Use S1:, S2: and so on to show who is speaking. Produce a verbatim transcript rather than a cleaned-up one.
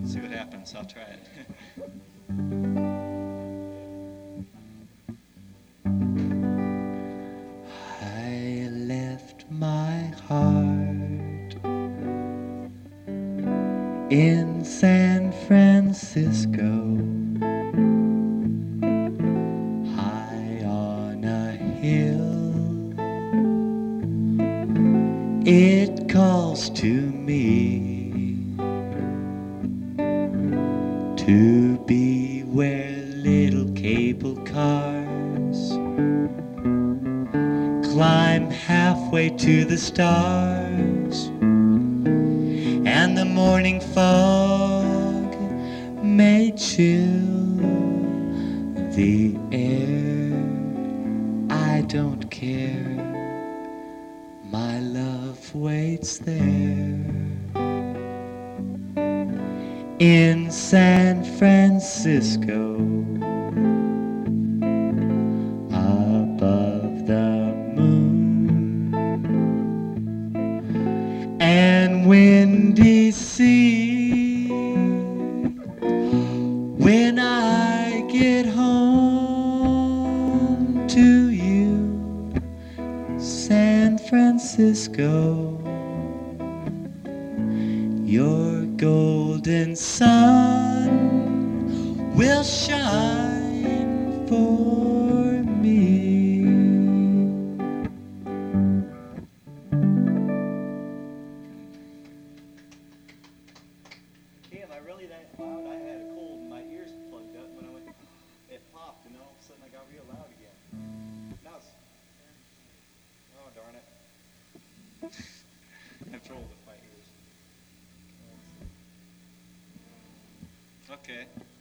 S1: See what happens. I'll try it. I left my heart in San Francisco, high on a hill. It calls to me to be where little cable cars climb halfway to the stars, and the morning fog may chill the air. I don't care, my love waits there in San Francisco, above the moon and windy sea. When I get home to you, San Francisco, your golden sun will shine for me. Damn, I really that loud? I had a cold and my ears plugged up when I went, it popped and all of a sudden I got real loud again. Now it's, oh darn it. I trolled with my ears. Okay.